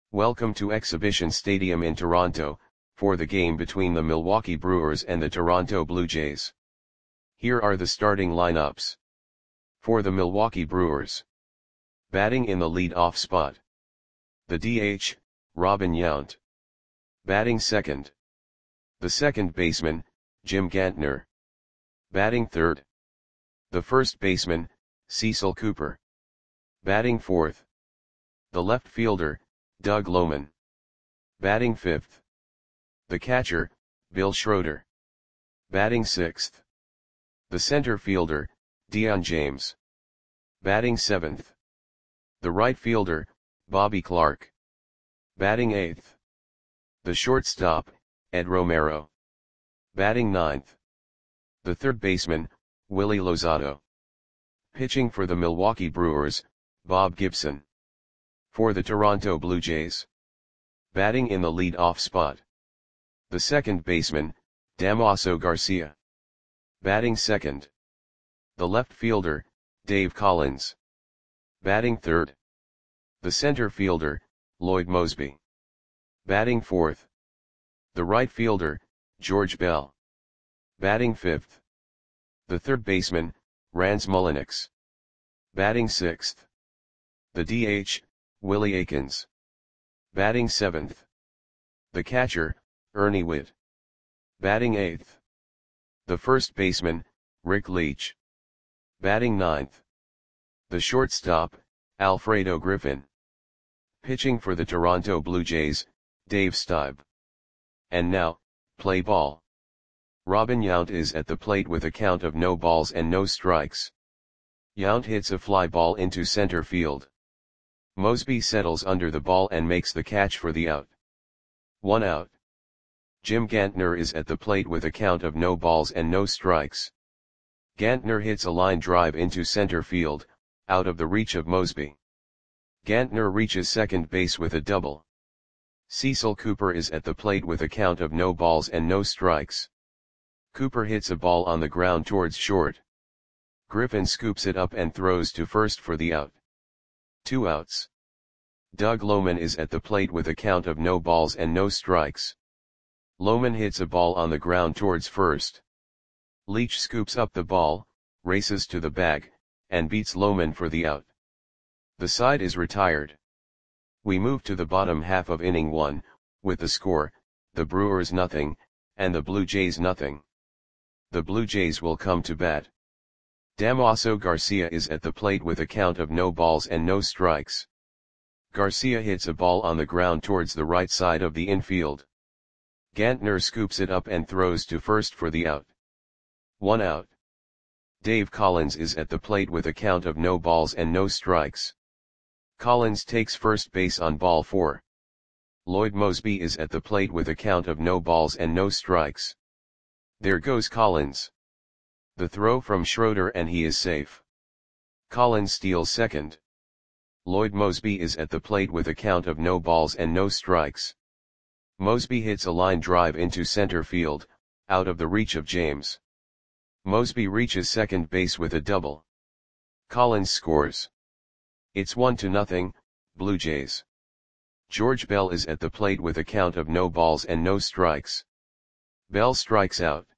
Welcome to Exhibition Stadium in Toronto, for the game between the Milwaukee Brewers and the Toronto Blue Jays. Here are the starting lineups. For the Milwaukee Brewers. Batting in the lead-off spot. The DH, Robin Yount. Batting second. The second baseman, Jim Gantner. Batting third. The first baseman, Cecil Cooper. Batting fourth. The left fielder, Doug Lohman. Batting fifth. The catcher, Bill Schroeder. Batting sixth. The center fielder, Dion James. Batting seventh. The right fielder, Bobby Clarke. Batting eighth. The shortstop, Ed Romero. Batting ninth. The third baseman, Willie Lozado. Pitching for the Milwaukee Brewers, Bob Gibson. For the Toronto Blue Jays. Batting in the lead-off spot. The second baseman, Damaso Garcia. Batting second. The left fielder, Dave Collins. Batting third. The center fielder, Lloyd Moseby. Batting fourth. The right fielder, George Bell. Batting fifth. The third baseman, Rance Mulliniks. Batting sixth. The DH, Willie Aikens. Batting seventh. The catcher, Ernie Whitt. Batting eighth. The first baseman, Rick Leach. Batting ninth. The shortstop, Alfredo Griffin. Pitching for the Toronto Blue Jays, Dave Stieb. And now, play ball. Robin Yount is at the plate with a count of no balls and no strikes. Yount hits a fly ball into center field. Moseby settles under the ball and makes the catch for the out. 1 out. Jim Gantner is at the plate with a count of no balls and no strikes. Gantner hits a line drive into center field, out of the reach of Moseby. Gantner reaches second base with a double. Cecil Cooper is at the plate with a count of no balls and no strikes. Cooper hits a ball on the ground towards short. Griffin scoops it up and throws to first for the out. 2 outs. Doug Lohman is at the plate with a count of no balls and no strikes. Lohman hits a ball on the ground towards first. Leach scoops up the ball, races to the bag, and beats Lohman for the out. The side is retired. We move to the bottom half of inning 1, with the score, the Brewers nothing, and the Blue Jays nothing. The Blue Jays will come to bat. Damaso Garcia is at the plate with a count of no balls and no strikes. Garcia hits a ball on the ground towards the right side of the infield. Gantner scoops it up and throws to first for the out. 1 out. Dave Collins is at the plate with a count of no balls and no strikes. Collins takes first base on ball 4. Lloyd Moseby is at the plate with a count of no balls and no strikes. There goes Collins. The throw from Schroeder and he is safe. Collins steals second. Lloyd Moseby is at the plate with a count of no balls and no strikes. Moseby hits a line drive into center field, out of the reach of James. Moseby reaches second base with a double. Collins scores. It's 1-0, Blue Jays. George Bell is at the plate with a count of no balls and no strikes. Bell strikes out.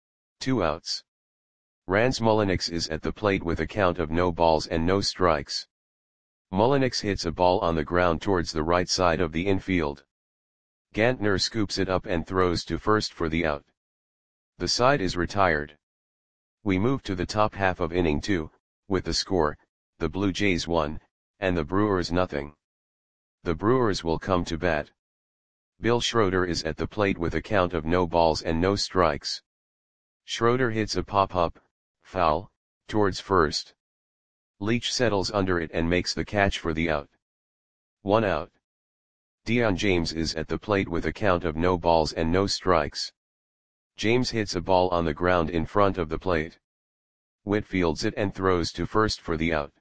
2 outs. Rance Mulliniks is at the plate with a count of no balls and no strikes. Mulliniks hits a ball on the ground towards the right side of the infield. Gantner scoops it up and throws to first for the out. The side is retired. We move to the top half of inning 2, with the score, the Blue Jays 1, and the Brewers nothing. The Brewers will come to bat. Bill Schroeder is at the plate with a count of no balls and no strikes. Schroeder hits a pop-up, foul, towards first. Leach settles under it and makes the catch for the out. 1 out. Dion James is at the plate with a count of no balls and no strikes. James hits a ball on the ground in front of the plate. Whitt fields it and throws to first for the out.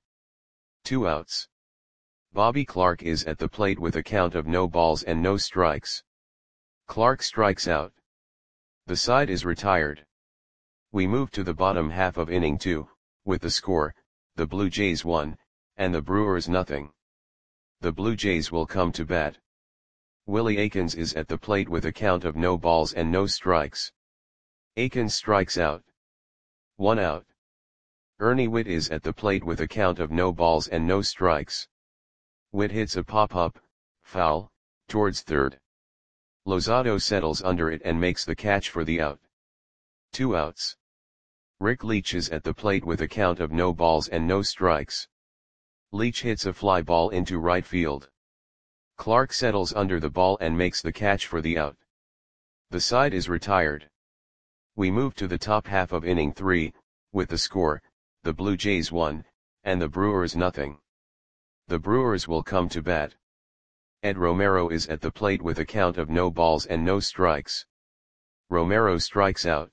2 outs. Bobby Clarke is at the plate with a count of no balls and no strikes. Clarke strikes out. The side is retired. We move to the bottom half of inning 2, with the score, the Blue Jays 1, and the Brewers nothing. The Blue Jays will come to bat. Willie Aikens is at the plate with a count of no balls and no strikes. Aikens strikes out. 1 out. Ernie Whitt is at the plate with a count of no balls and no strikes. Whitt hits a pop-up, foul, towards third. Lozado settles under it and makes the catch for the out. 2 outs. Rick Leach is at the plate with a count of no balls and no strikes. Leach hits a fly ball into right field. Clark settles under the ball and makes the catch for the out. The side is retired. We move to the top half of inning 3, with the score, the Blue Jays 1, and the Brewers nothing. The Brewers will come to bat. Ed Romero is at the plate with a count of no balls and no strikes. Romero strikes out.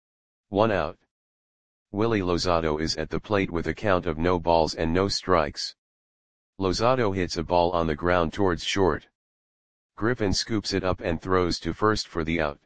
1 out. Willie Lozado is at the plate with a count of no balls and no strikes. Lozado hits a ball on the ground towards short. Griffin scoops it up and throws to first for the out.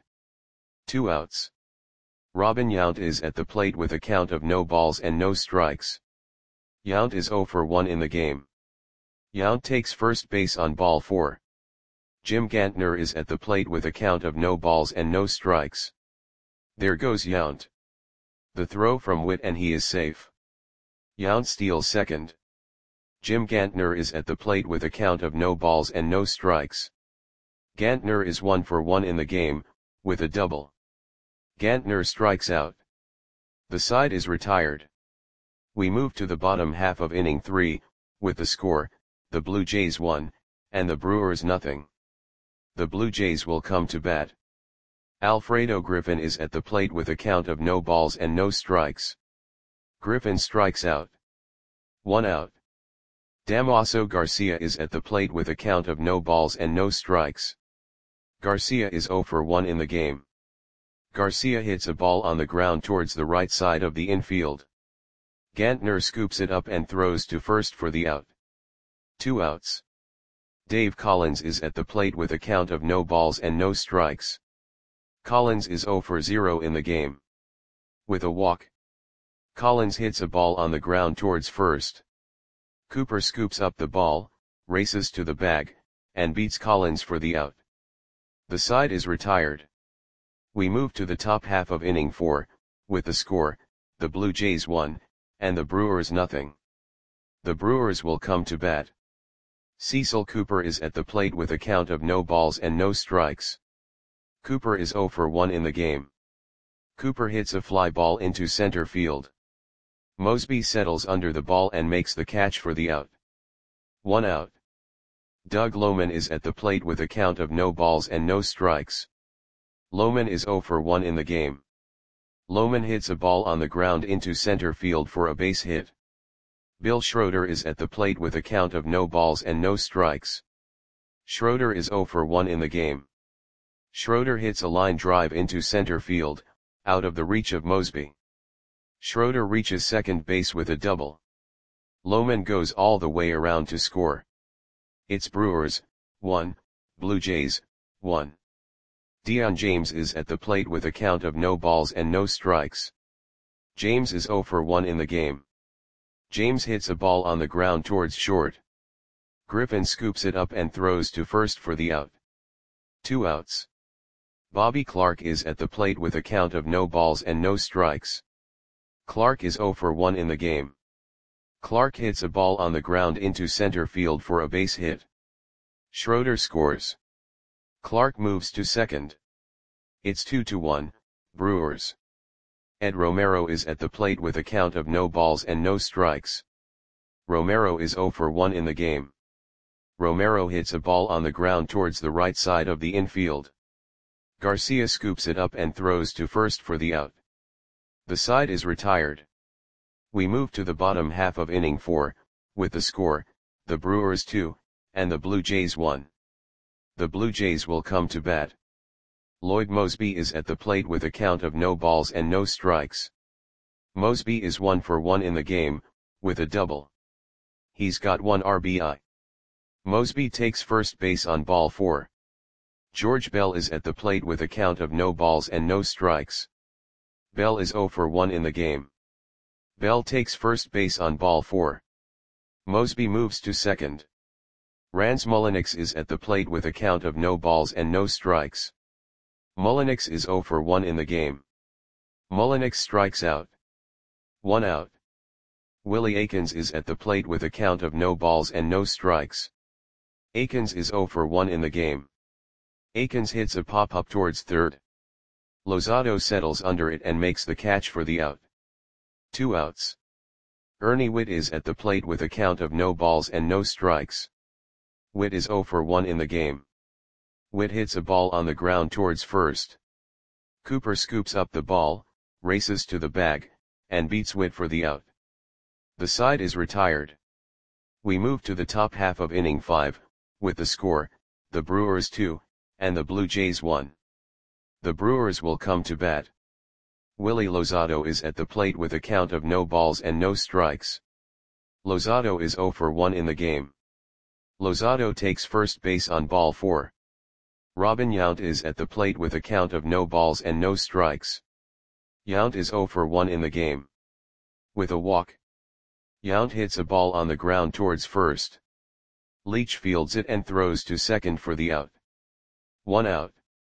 2 outs. Robin Yount is at the plate with a count of no balls and no strikes. Yount is 0 for 1 in the game. Yount takes first base on ball 4. Jim Gantner is at the plate with a count of no balls and no strikes. There goes Yount. The throw from Whitt and he is safe. Yount steals second. Jim Gantner is at the plate with a count of no balls and no strikes. Gantner is 1 for 1 in the game, with a double. Gantner strikes out. The side is retired. We move to the bottom half of inning 3, with the score, the Blue Jays 1, and the Brewers nothing. The Blue Jays will come to bat. Alfredo Griffin is at the plate with a count of no balls and no strikes. Griffin strikes out. 1 out. Damaso Garcia is at the plate with a count of no balls and no strikes. Garcia is 0 for 1 in the game. Garcia hits a ball on the ground towards the right side of the infield. Gantner scoops it up and throws to first for the out. 2 outs. Dave Collins is at the plate with a count of no balls and no strikes. Collins is 0 for 0 in the game. With a walk. Collins hits a ball on the ground towards first. Cooper scoops up the ball, races to the bag, and beats Collins for the out. The side is retired. We move to the top half of inning 4, with the score, the Blue Jays 1, and the Brewers nothing. The Brewers will come to bat. Cecil Cooper is at the plate with a count of no balls and no strikes. Cooper is 0 for 1 in the game. Cooper hits a fly ball into center field. Mosby settles under the ball and makes the catch for the out. 1 out. Doug Lohman is at the plate with a count of no balls and no strikes. Lohman is 0 for 1 in the game. Lohman hits a ball on the ground into center field for a base hit. Bill Schroeder is at the plate with a count of no balls and no strikes. Schroeder is 0 for 1 in the game. Schroeder hits a line drive into center field, out of the reach of Mosby. Schroeder reaches second base with a double. Lohman goes all the way around to score. It's Brewers, 1, Blue Jays, 1. Dion James is at the plate with a count of no balls and no strikes. James is 0 for 1 in the game. James hits a ball on the ground towards short. Griffin scoops it up and throws to first for the out. 2 outs. Bobby Clark is at the plate with a count of no balls and no strikes. Clark is 0 for 1 in the game. Clark hits a ball on the ground into center field for a base hit. Schroeder scores. Clark moves to second. It's 2-1, Brewers. Ed Romero is at the plate with a count of no balls and no strikes. Romero is 0 for 1 in the game. Romero hits a ball on the ground towards the right side of the infield. Garcia scoops it up and throws to first for the out. The side is retired. We move to the bottom half of inning 4, with the score, the Brewers 2, and the Blue Jays 1. The Blue Jays will come to bat. Lloyd Mosby is at the plate with a count of no balls and no strikes. Mosby is 1 for 1 in the game, with a double. He's got 1 RBI. Mosby takes first base on ball 4. George Bell is at the plate with a count of no balls and no strikes. Bell is 0 for 1 in the game. Bell takes first base on ball 4. Mosby moves to second. Rans Mullinax is at the plate with a count of no balls and no strikes. Mullinax is 0 for 1 in the game. Mullinax strikes out. 1 out. Willie Aikens is at the plate with a count of no balls and no strikes. Aikens is 0 for 1 in the game. Aikens hits a pop-up towards third. Lozado settles under it and makes the catch for the out. 2 outs. Ernie Whitt is at the plate with a count of no balls and no strikes. Whitt is 0 for 1 in the game. Whitt hits a ball on the ground towards first. Cooper scoops up the ball, races to the bag, and beats Whitt for the out. The side is retired. We move to the top half of inning 5, with the score, the Brewers 2, and the Blue Jays 1. The Brewers will come to bat. Willie Lozado is at the plate with a count of no balls and no strikes. Lozado is 0 for 1 in the game. Lozado takes first base on ball 4. Robin Yount is at the plate with a count of no balls and no strikes. Yount is 0 for 1 in the game. With a walk. Yount hits a ball on the ground towards first. Leach fields it and throws to second for the out. 1 out.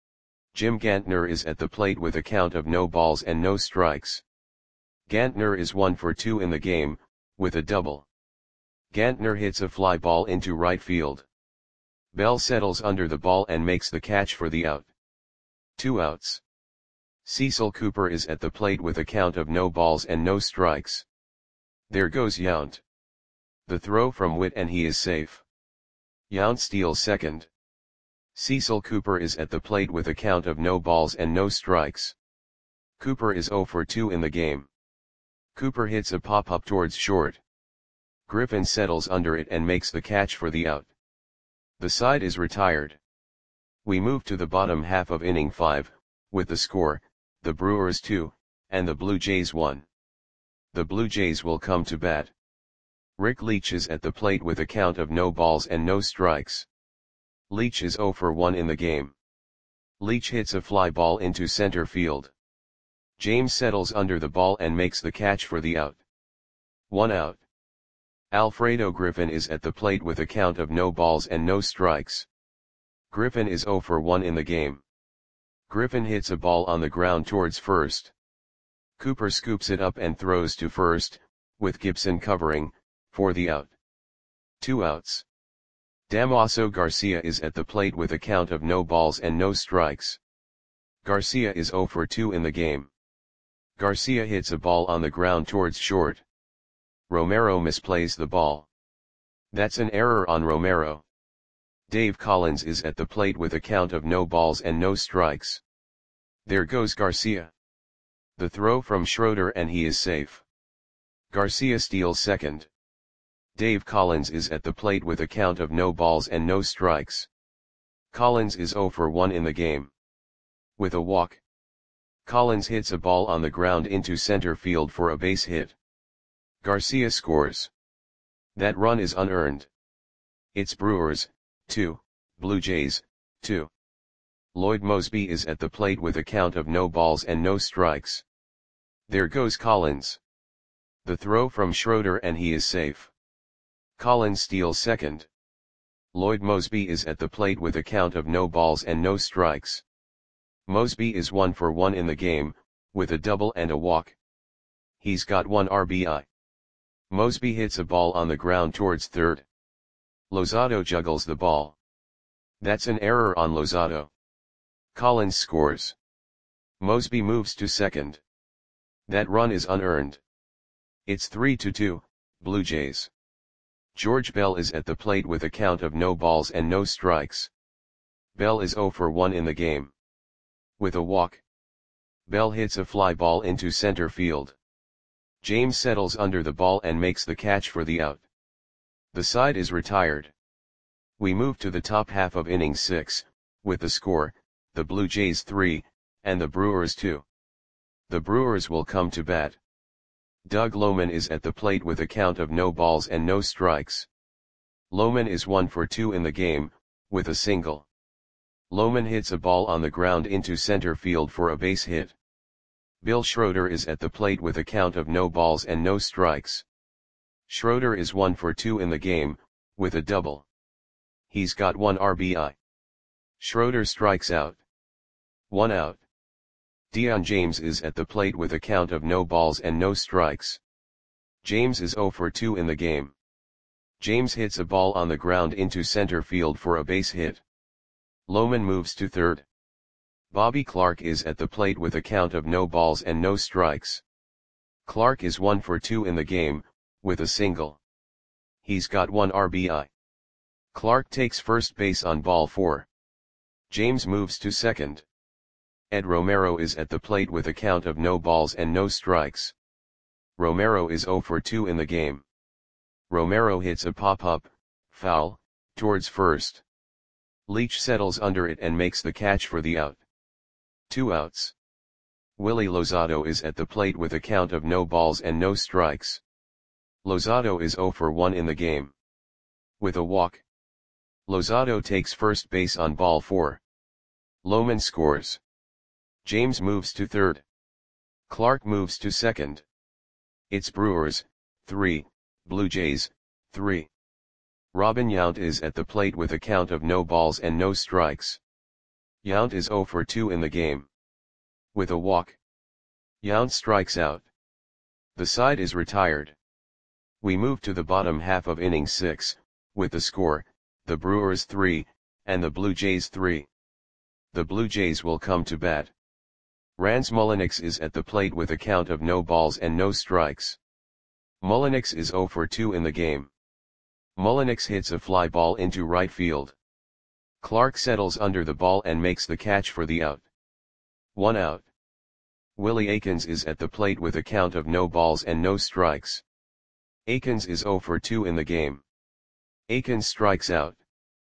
Jim Gantner is at the plate with a count of no balls and no strikes. Gantner is 1 for 2 in the game, with a double. Gantner hits a fly ball into right field. Bell settles under the ball and makes the catch for the out. 2 outs. Cecil Cooper is at the plate with a count of no balls and no strikes. There goes Yount. The throw from Whitt and he is safe. Yount steals second. Cecil Cooper is at the plate with a count of no balls and no strikes. Cooper is 0 for 2 in the game. Cooper hits a pop-up towards short. Griffin settles under it and makes the catch for the out. The side is retired. We move to the bottom half of inning 5, with the score, the Brewers 2, and the Blue Jays 1. The Blue Jays will come to bat. Rick Leach is at the plate with a count of no balls and no strikes. Leach is 0 for 1 in the game. Leach hits a fly ball into center field. James settles under the ball and makes the catch for the out. 1 out. Alfredo Griffin is at the plate with a count of no balls and no strikes. Griffin is 0 for 1 in the game. Griffin hits a ball on the ground towards first. Cooper scoops it up and throws to first, with Gibson covering, for the out. 2 outs. Damaso Garcia is at the plate with a count of no balls and no strikes. Garcia is 0 for 2 in the game. Garcia hits a ball on the ground towards short. Romero misplays the ball. That's an error on Romero. Dave Collins is at the plate with a count of no balls and no strikes. There goes Garcia. The throw from Schroeder and he is safe. Garcia steals second. Dave Collins is at the plate with a count of no balls and no strikes. Collins is 0 for 1 in the game. With a walk. Collins hits a ball on the ground into center field for a base hit. Garcia scores. That run is unearned. It's Brewers, 2, Blue Jays, 2. Lloyd Moseby is at the plate with a count of no balls and no strikes. There goes Collins. The throw from Schroeder and he is safe. Collins steals second. Lloyd Moseby is at the plate with a count of no balls and no strikes. Moseby is 1 for 1 in the game, with a double and a walk. He's got 1 RBI. Moseby hits a ball on the ground towards third. Lozado juggles the ball. That's an error on Lozado. Collins scores. Moseby moves to second. That run is unearned. It's 3-2, Blue Jays. George Bell is at the plate with a count of no balls and no strikes. Bell is 0 for 1 in the game. With a walk. Bell hits a fly ball into center field. James settles under the ball and makes the catch for the out. The side is retired. We move to the top half of inning 6, with the score, the Blue Jays 3, and the Brewers 2. The Brewers will come to bat. Doug Lohman is at the plate with a count of no balls and no strikes. Lohman is 1 for 2 in the game, with a single. Lohman hits a ball on the ground into center field for a base hit. Bill Schroeder is at the plate with a count of no balls and no strikes. Schroeder is 1 for 2 in the game, with a double. He's got 1 RBI. Schroeder strikes out. 1 out. Dion James is at the plate with a count of no balls and no strikes. James is 0 for 2 in the game. James hits a ball on the ground into center field for a base hit. Lohman moves to third. Bobby Clark is at the plate with a count of no balls and no strikes. Clark is 1 for 2 in the game, with a single. He's got 1 RBI. Clark takes first base on ball 4. James moves to second. Ed Romero is at the plate with a count of no balls and no strikes. Romero is 0 for 2 in the game. Romero hits a pop-up, foul, towards first. Leach settles under it and makes the catch for the out. 2 outs. Willie Lozado is at the plate with a count of no balls and no strikes. Lozado is 0 for 1 in the game. With a walk. Lozado takes first base on ball 4. Lohman scores. James moves to third. Clark moves to second. It's Brewers, 3, Blue Jays, 3. Robin Yount is at the plate with a count of no balls and no strikes. Yount is 0 for 2 in the game. With a walk. Yount strikes out. The side is retired. We move to the bottom half of inning 6, with the score, the Brewers 3, and the Blue Jays 3. The Blue Jays will come to bat. Rans Mulliniks is at the plate with a count of no balls and no strikes. Mulliniks is 0 for 2 in the game. Mulliniks hits a fly ball into right field. Clark settles under the ball and makes the catch for the out. 1 out. Willie Aikens is at the plate with a count of no balls and no strikes. Aikens is 0 for 2 in the game. Aikens strikes out.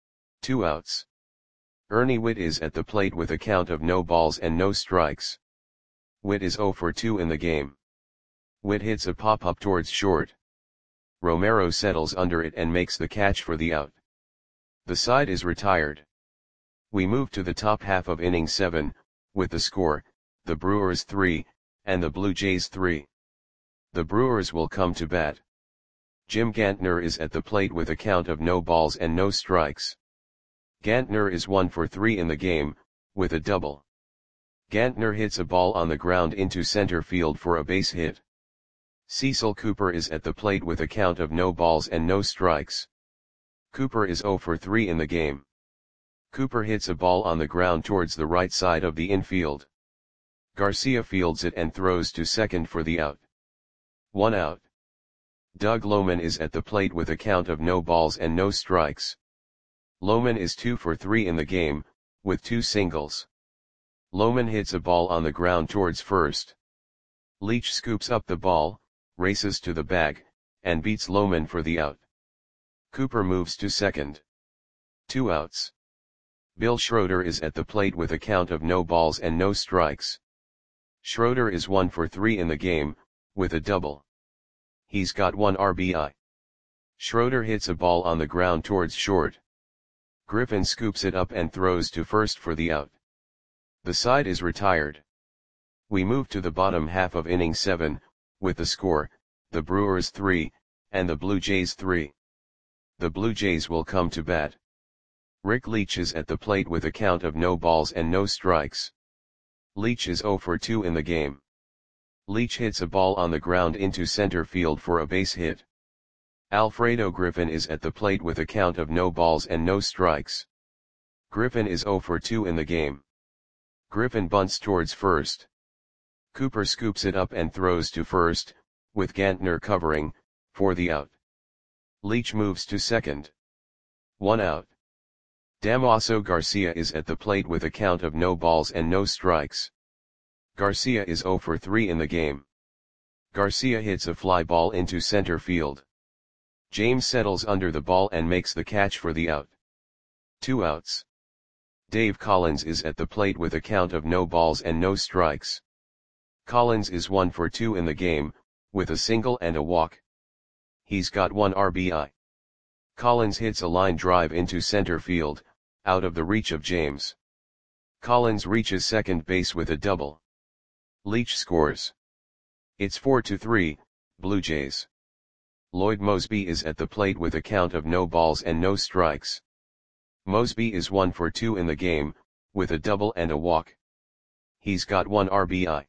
2 outs. Ernie Whitt is at the plate with a count of no balls and no strikes. Whitt is 0 for 2 in the game. Whitt hits a pop-up towards short. Romero settles under it and makes the catch for the out. The side is retired. We move to the top half of inning 7, with the score, the Brewers 3, and the Blue Jays 3. The Brewers will come to bat. Jim Gantner is at the plate with a count of no balls and no strikes. Gantner is 1 for 3 in the game, with a double. Gantner hits a ball on the ground into center field for a base hit. Cecil Cooper is at the plate with a count of no balls and no strikes. Cooper is 0 for 3 in the game. Cooper hits a ball on the ground towards the right side of the infield. Garcia fields it and throws to second for the out. 1 out. Doug Lohman is at the plate with a count of no balls and no strikes. Lohman is 2 for 3 in the game, with 2 singles. Lohman hits a ball on the ground towards first. Leach scoops up the ball, races to the bag, and beats Lohman for the out. Cooper moves to second. 2 outs. Bill Schroeder is at the plate with a count of no balls and no strikes. Schroeder is 1 for 3 in the game, with a double. He's got 1 RBI. Schroeder hits a ball on the ground towards short. Griffin scoops it up and throws to first for the out. The side is retired. We move to the bottom half of inning 7, with the score, the Brewers 3, and the Blue Jays 3. The Blue Jays will come to bat. Rick Leach is at the plate with a count of no balls and no strikes. Leach is 0 for 2 in the game. Leach hits a ball on the ground into center field for a base hit. Alfredo Griffin is at the plate with a count of no balls and no strikes. Griffin is 0 for 2 in the game. Griffin bunts towards first. Cooper scoops it up and throws to first, with Gantner covering, for the out. Leach moves to second. 1 out. Damaso Garcia is at the plate with a count of no balls and no strikes. Garcia is 0 for 3 in the game. Garcia hits a fly ball into center field. James settles under the ball and makes the catch for the out. 2 outs. Dave Collins is at the plate with a count of no balls and no strikes. Collins is 1 for 2 in the game, with a single and a walk. He's got 1 RBI. Collins hits a line drive into center field, out of the reach of James. Collins reaches second base with a double. Leach scores. It's 4-3, Blue Jays. Lloyd Moseby is at the plate with a count of no balls and no strikes. Mosby is 1 for 2 in the game, with a double and a walk. He's got 1 RBI.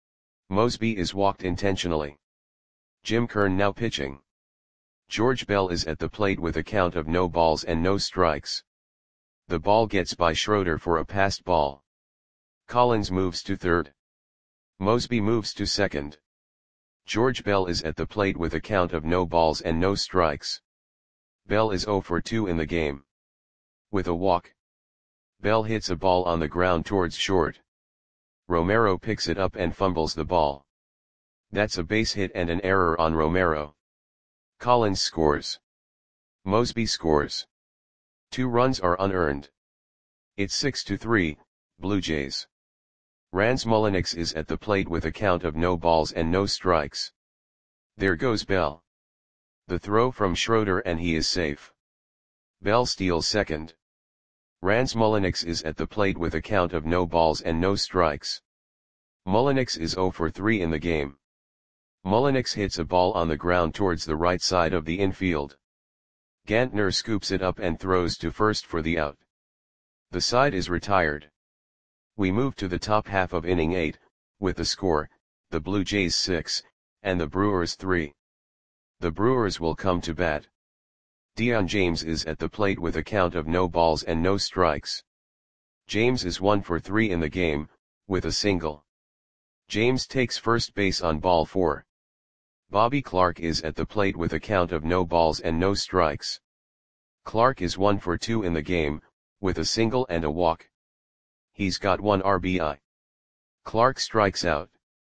Mosby is walked intentionally. Jim Kern now pitching. George Bell is at the plate with a count of no balls and no strikes. The ball gets by Schroeder for a passed ball. Collins moves to third. Mosby moves to second. George Bell is at the plate with a count of no balls and no strikes. Bell is 0 for 2 in the game. With a walk. Bell hits a ball on the ground towards short. Romero picks it up and fumbles the ball. That's a base hit and an error on Romero. Collins scores. Mosby scores. 2 runs are unearned. It's 6-3, Blue Jays. Rans Mulliniks is at the plate with a count of no balls and no strikes. There goes Bell. The throw from Schroeder and he is safe. Bell steals second. Rans Mulliniks is at the plate with a count of no balls and no strikes. Mulliniks is 0 for 3 in the game. Mulliniks hits a ball on the ground towards the right side of the infield. Gantner scoops it up and throws to first for the out. The side is retired. We move to the top half of inning 8, with the score, the Blue Jays 6, and the Brewers 3. The Brewers will come to bat. Dion James is at the plate with a count of no balls and no strikes. James is 1 for 3 in the game, with a single. James takes first base on ball 4. Bobby Clark is at the plate with a count of no balls and no strikes. Clark is 1 for 2 in the game, with a single and a walk. He's got 1 RBI. Clark strikes out.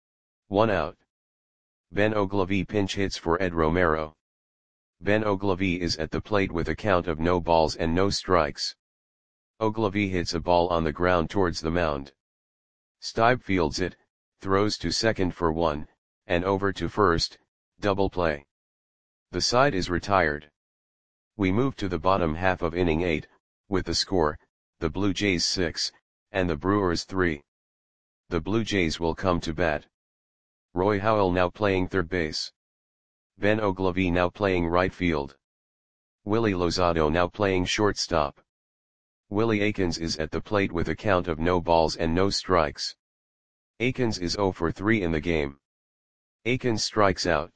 1 out. Ben Oglivie pinch hits for Ed Romero. Ben Oglivie is at the plate with a count of no balls and no strikes. Oglivie hits a ball on the ground towards the mound. Stibe fields it, throws to second for 1, and over to first, double play. The side is retired. We move to the bottom half of inning 8, with the score, the Blue Jays 6, and the Brewers 3. The Blue Jays will come to bat. Roy Howell now playing third base. Ben Oglivie now playing right field. Willie Lozado now playing shortstop. Willie Aikens is at the plate with a count of no balls and no strikes. Aikens is 0 for 3 in the game. Aikens strikes out.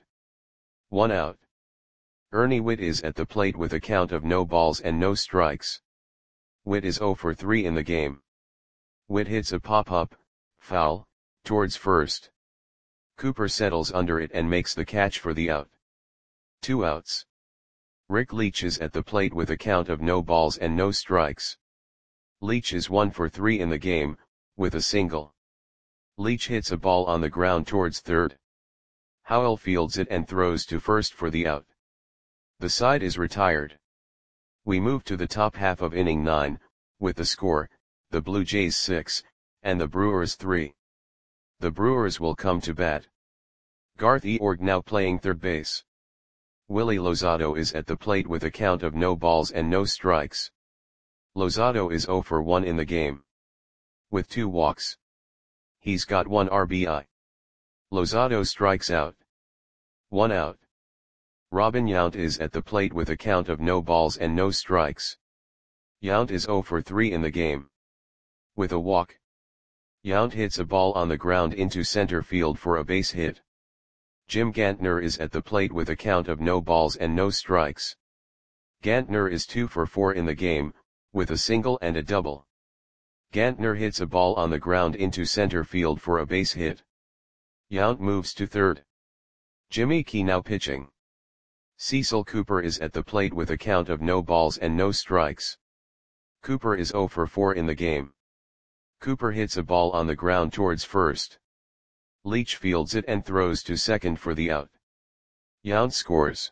1 out. Ernie Whitt is at the plate with a count of no balls and no strikes. Whitt is 0 for 3 in the game. Whitt hits a pop-up, foul, towards first. Cooper settles under it and makes the catch for the out. 2 outs. Rick Leach is at the plate with a count of no balls and no strikes. Leach is 1 for 3 in the game, with a single. Leach hits a ball on the ground towards third. Howell fields it and throws to first for the out. The side is retired. We move to the top half of inning 9, with the score, the Blue Jays 6, and the Brewers 3. The Brewers will come to bat. Garth Eorg now playing third base. Willie Lozado is at the plate with a count of no balls and no strikes. Lozado is 0 for 1 in the game. With 2 walks. He's got 1 RBI. Lozado strikes out. 1 out. Robin Yount is at the plate with a count of no balls and no strikes. Yount is 0 for 3 in the game. With a walk. Yount hits a ball on the ground into center field for a base hit. Jim Gantner is at the plate with a count of no balls and no strikes. Gantner is 2 for 4 in the game, with a single and a double. Gantner hits a ball on the ground into center field for a base hit. Yount moves to third. Jimmy Key now pitching. Cecil Cooper is at the plate with a count of no balls and no strikes. Cooper is 0 for 4 in the game. Cooper hits a ball on the ground towards first. Leach fields it and throws to second for the out. Yount scores.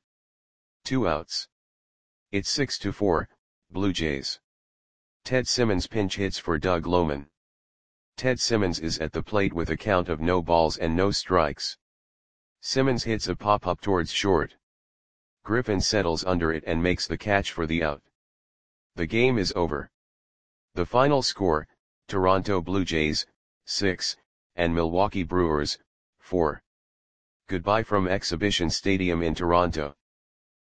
2 outs. It's 6-4, Blue Jays. Ted Simmons pinch hits for Doug Lohman. Ted Simmons is at the plate with a count of no balls and no strikes. Simmons hits a pop-up towards short. Griffin settles under it and makes the catch for the out. The game is over. The final score, Toronto Blue Jays, 6, and Milwaukee Brewers, 4. Goodbye from Exhibition Stadium in Toronto.